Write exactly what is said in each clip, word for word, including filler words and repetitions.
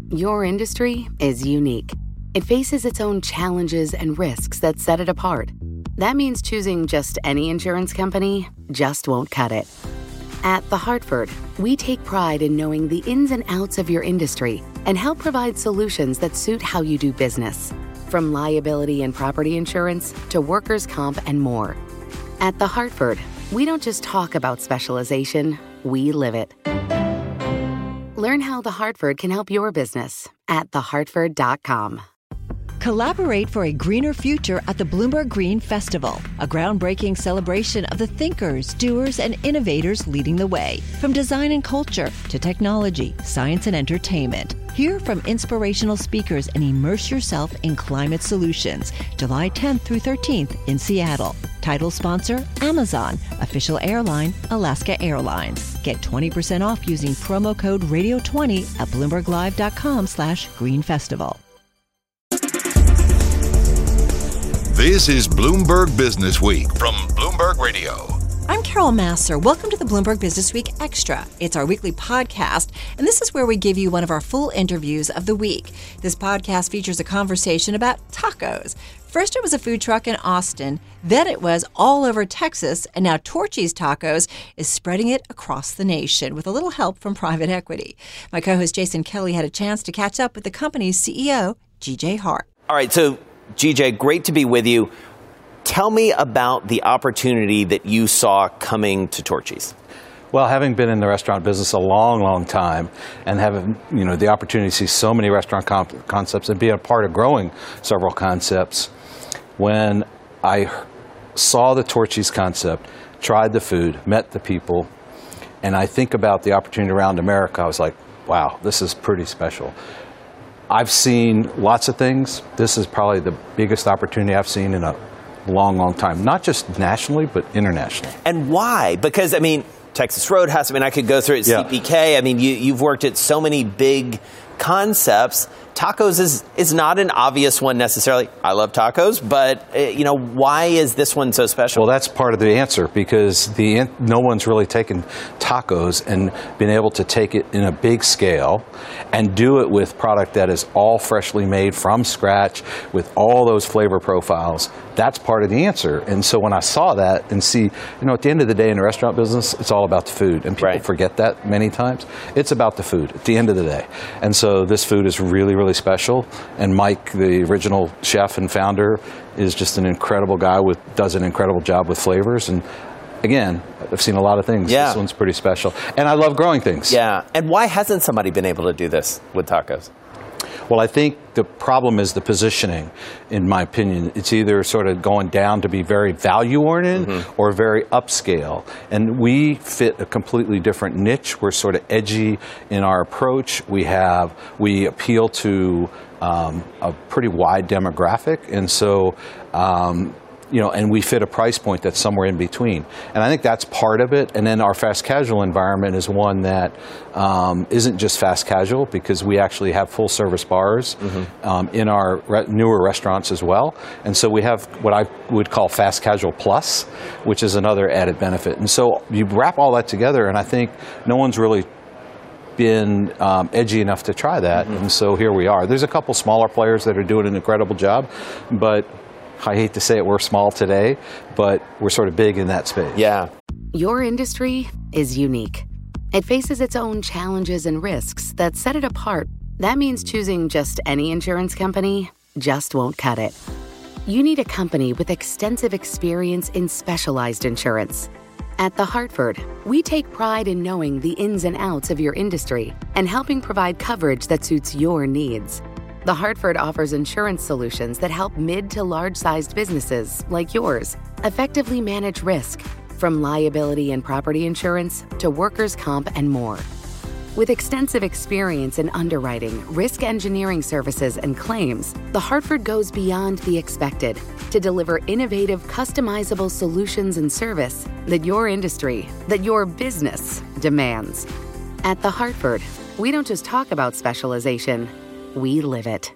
Your industry is unique. It faces its own challenges and risks that set it apart. That means choosing just any insurance company just won't cut it. At The Hartford, we take pride in knowing the ins and outs of your industry and help provide solutions that suit how you do business. From liability and property insurance to workers' comp and more. At The Hartford, we don't just talk about specialization, we live it. Learn how The Hartford can help your business at the hartford dot com. Collaborate for a greener future at the Bloomberg Green Festival, a groundbreaking celebration of the thinkers, doers, and innovators leading the way. From design and culture to technology, science, and entertainment. Hear from inspirational speakers and immerse yourself in climate solutions. July tenth through thirteenth in Seattle. Title sponsor, Amazon. Official airline, Alaska Airlines. Get twenty percent off using promo code radio twenty at bloomberg live dot com slash green festival. This is Bloomberg Business Week from Bloomberg Radio. I'm Carol Masser. Welcome to the Bloomberg Business Week Extra. It's our weekly podcast, and this is where we give you one of our full interviews of the week. This podcast features a conversation about tacos. First, it was a food truck in Austin. Then it was all over Texas. And now Torchy's Tacos is spreading it across the nation with a little help from private equity. My co-host Jason Kelly had a chance to catch up with the company's C E O, G J Hart. All right, so G J, great to be with you. Tell me about the opportunity that you saw coming to Torchy's. Well, having been in the restaurant business a long, long time and having, you know, the opportunity to see so many restaurant comp- concepts and be a part of growing several concepts, when I saw the Torchy's concept, tried the food, met the people, and I think about the opportunity around America, I was like, wow, this is pretty special. I've seen lots of things. This is probably the biggest opportunity I've seen in a long, long time, not just nationally, but internationally. And why? Because, I mean, Texas Roadhouse, I mean, I could go through it, yeah. C P K. I mean, you, you've worked at so many big concepts. Tacos is, is not an obvious one necessarily. I love tacos, but, uh, you know, why is this one so special? Well, that's part of the answer, because the no one's really taken tacos and been able to take it in a big scale and do it with product that is all freshly made from scratch with all those flavor profiles. That's part of the answer. And so when I saw that and see, you know, at the end of the day in the restaurant business, it's all about the food. And people right. forget that many times. It's about the food at the end of the day. And so this food is really, really special. And Mike, the original chef and founder, is just an incredible guy with does an incredible job with flavors. And again, I've seen a lot of things. Yeah. This one's pretty special. And I love growing things. Yeah. And why hasn't somebody been able to do this with tacos? Well, I think the problem is the positioning, in my opinion. It's either sort of going down to be very value-oriented mm-hmm. or very upscale. And we fit a completely different niche. We're sort of edgy in our approach. We have, we appeal to um, a pretty wide demographic. And so, um, you know, and we fit a price point that's somewhere in between. And I think that's part of it. And then our fast casual environment is one that um, isn't just fast casual, because we actually have full service bars mm-hmm. um, in our re- newer restaurants as well. And so we have what I would call fast casual plus, which is another added benefit. And so you wrap all that together, and I think no one's really been um, edgy enough to try that. Mm-hmm. And so here we are. There's a couple smaller players that are doing an incredible job, but I hate to say it, we're small today, but we're sort of big in that space. Yeah. Your industry is unique. It faces its own challenges and risks that set it apart. That means choosing just any insurance company just won't cut it. You need a company with extensive experience in specialized insurance. At The Hartford, we take pride in knowing the ins and outs of your industry and helping provide coverage that suits your needs. The Hartford offers insurance solutions that help mid to large-sized businesses like yours effectively manage risk, from liability and property insurance to workers' comp and more. With extensive experience in underwriting, risk engineering services, and claims, The Hartford goes beyond the expected to deliver innovative, customizable solutions and service that your industry, that your business demands. At The Hartford, we don't just talk about specialization, we live it.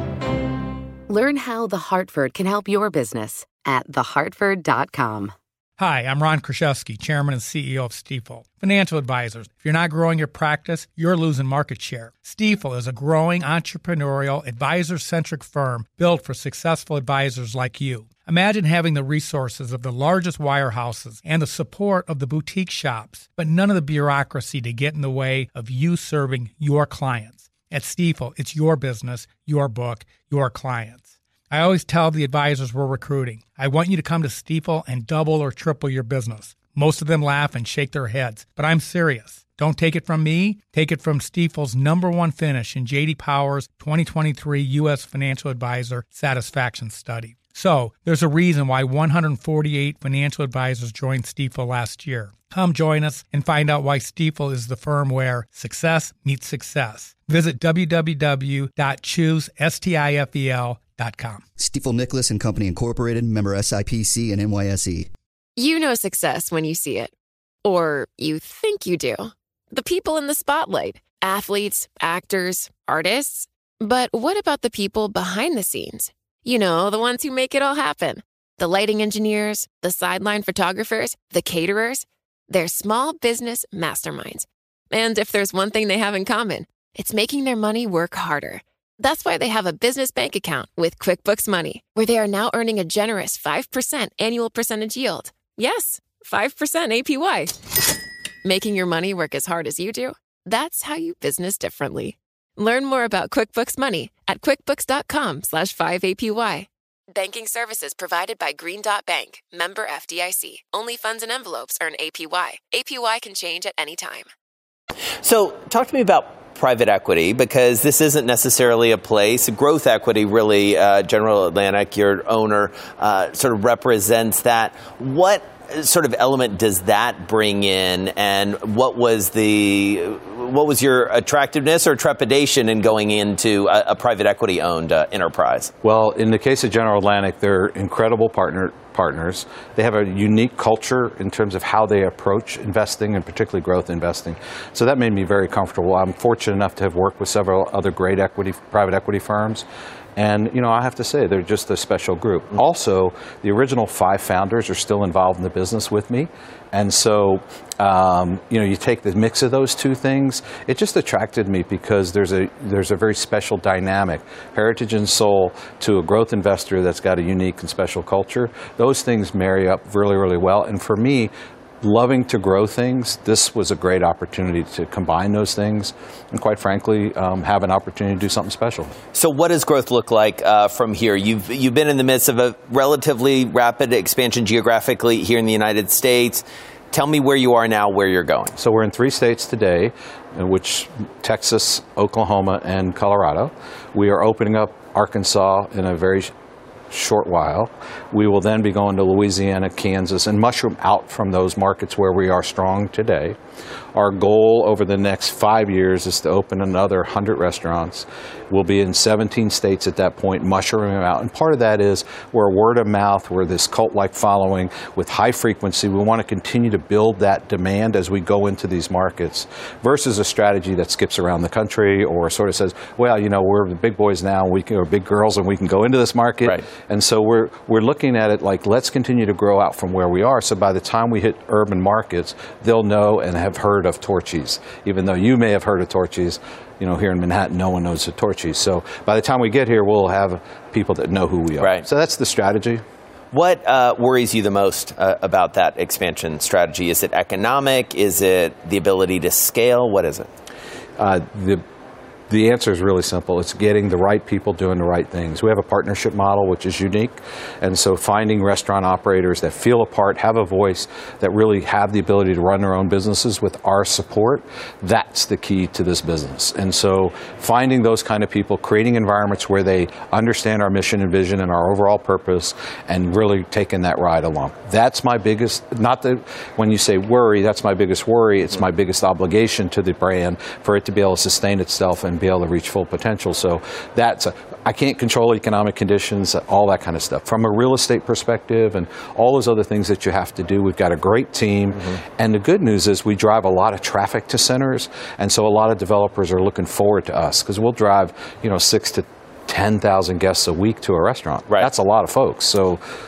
Learn how The Hartford can help your business at the hartford dot com. Hi, I'm Ron Kraszewski, Chairman and C E O of Stifel. Financial advisors, if you're not growing your practice, you're losing market share. Stifel is a growing entrepreneurial, advisor-centric firm built for successful advisors like you. Imagine having the resources of the largest wirehouses and the support of the boutique shops, but none of the bureaucracy to get in the way of you serving your clients. At Stifel, it's your business, your book, your clients. I always tell the advisors we're recruiting, I want you to come to Stifel and double or triple your business. Most of them laugh and shake their heads, but I'm serious. Don't take it from me. Take it from Stifel's number one finish in J D Power's twenty twenty-three U S Financial Advisor Satisfaction Study. So, there's a reason why one hundred forty-eight financial advisors joined Stifel last year. Come join us and find out why Stifel is the firm where success meets success. Visit w w w dot choose stifel dot com. Stifel Nicholas and Company Incorporated, member S I P C and N Y S E. You know success when you see it. Or you think you do. The people in the spotlight. Athletes, actors, artists. But what about the people behind the scenes? You know, the ones who make it all happen. The lighting engineers, the sideline photographers, the caterers. They're small business masterminds. And if there's one thing they have in common, it's making their money work harder. That's why they have a business bank account with QuickBooks Money, where they are now earning a generous five percent annual percentage yield. Yes, five percent A P Y. Making your money work as hard as you do? That's how you business differently. Learn more about QuickBooks Money at quickbooks.com slash 5APY. Banking services provided by Green Dot Bank, member F D I C. Only funds and envelopes earn A P Y. A P Y can change at any time. So talk to me about private equity, because this isn't necessarily a place. Growth equity, really, uh, General Atlantic, your owner, uh, sort of represents that. What sort of element does that bring in, and what was the what was your attractiveness or trepidation in going into a, a private equity owned uh, enterprise? Well, in the case of General Atlantic, they're incredible partner partners. They have a unique culture in terms of how they approach investing, and particularly growth investing. So that made me very comfortable. I'm fortunate enough to have worked with several other great equity private equity firms. And, you know, I have to say, they're just a special group. Mm-hmm. Also, the original five founders are still involved in the business with me. And so, um, you know, you take the mix of those two things, it just attracted me because there's a there's a very special dynamic, heritage and soul, to a growth investor that's got a unique and special culture. Those things marry up really, really well. And for me, loving to grow things, this was a great opportunity to combine those things and, quite frankly, um, have an opportunity to do something special. So what does growth look like uh, from here? You've you've been in the midst of a relatively rapid expansion geographically here in the United States. Tell me where you are now, where you're going. So we're in three states today, in which Texas, Oklahoma, and Colorado. We are opening up Arkansas in a very short while. We will then be going to Louisiana, Kansas, and mushroom out from those markets where we are strong today. Our goal over the next five years is to open another one hundred restaurants. We'll be in seventeen states at that point, mushrooming out. And part of that is we're word of mouth, we're this cult-like following with high frequency. We want to continue to build that demand as we go into these markets versus a strategy that skips around the country or sort of says, well, you know, we're the big boys now, we can, or big girls, and we can go into this market. Right. And so we're we're looking at it like, let's continue to grow out from where we are. So by the time we hit urban markets, they'll know and have heard of Torchy's. Even though you may have heard of Torchy's, you know, here in Manhattan, no one knows of Torchy's. So by the time we get here, we'll have people that know who we are. Right. So that's the strategy. What uh, worries you the most uh, about that expansion strategy? Is it economic? Is it the ability to scale? What is it? Uh, the The answer is really simple. It's getting the right people doing the right things. We have a partnership model, which is unique. And so finding restaurant operators that feel a part, have a voice, that really have the ability to run their own businesses with our support, that's the key to this business. And so finding those kind of people, creating environments where they understand our mission and vision and our overall purpose, and really taking that ride along. That's my biggest, not that when you say worry, that's my biggest worry. It's my biggest obligation to the brand for it to be able to sustain itself and be able to reach full potential. So that's a, I can't control economic conditions, all that kind of stuff. From a real estate perspective and all those other things that you have to do, we've got a great team. Mm-hmm. And the good news is we drive a lot of traffic to centers, and so a lot of developers are looking forward to us because we'll drive, you know, six to ten thousand guests a week to a restaurant. Right. That's a lot of folks. So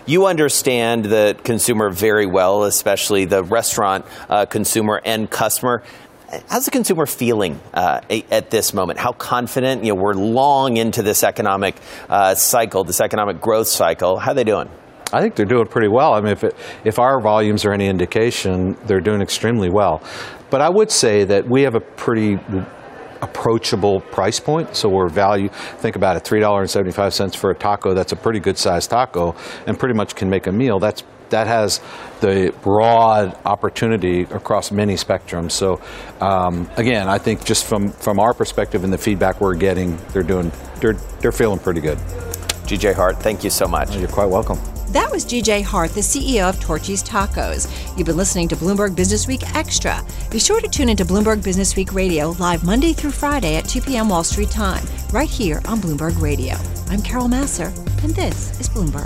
You understand the consumer very well, especially the restaurant uh, consumer and customer. How's the consumer feeling uh, at this moment? How confident? You know, we're long into this economic uh, cycle, this economic growth cycle. How are they doing? I think they're doing pretty well. I mean, if it, if our volumes are any indication, they're doing extremely well. But I would say that we have a pretty approachable price point. So we're value, think about it, three dollars and seventy-five cents for a taco. That's a pretty good sized taco and pretty much can make a meal. That's That has the broad opportunity across many spectrums. So um, again, I think just from, from our perspective and the feedback we're getting, they're doing they're they're feeling pretty good. G J Hart, thank you so much. Oh, you're quite welcome. That was G J Hart, the C E O of Torchy's Tacos. You've been listening to Bloomberg Business Week Extra. Be sure to tune into Bloomberg Business Week Radio live Monday through Friday at two p.m. Wall Street time, right here on Bloomberg Radio. I'm Carol Massar, and this is Bloomberg.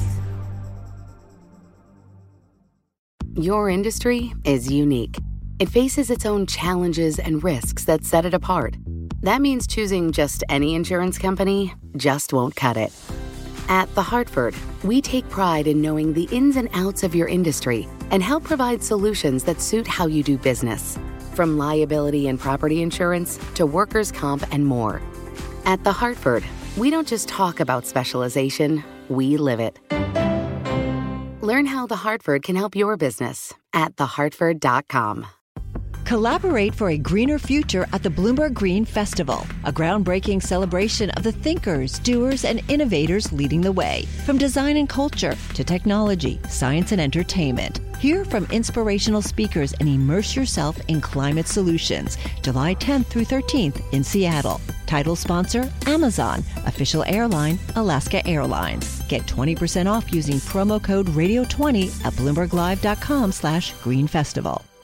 Your industry is unique. It faces its own challenges and risks that set it apart. That means choosing just any insurance company just won't cut it. At The Hartford, we take pride in knowing the ins and outs of your industry and help provide solutions that suit how you do business. From liability and property insurance to workers' comp and more. At The Hartford, we don't just talk about specialization, we live it. Learn how The Hartford can help your business at the hartford dot com. Collaborate for a greener future at the Bloomberg Green Festival, a groundbreaking celebration of the thinkers, doers, and innovators leading the way. From design and culture to technology, science, and entertainment. Hear from inspirational speakers and immerse yourself in climate solutions. July tenth through thirteenth in Seattle. Title sponsor, Amazon. Official airline, Alaska Airlines. Get twenty percent off using promo code radio twenty at bloomberg live dot com slash green festival.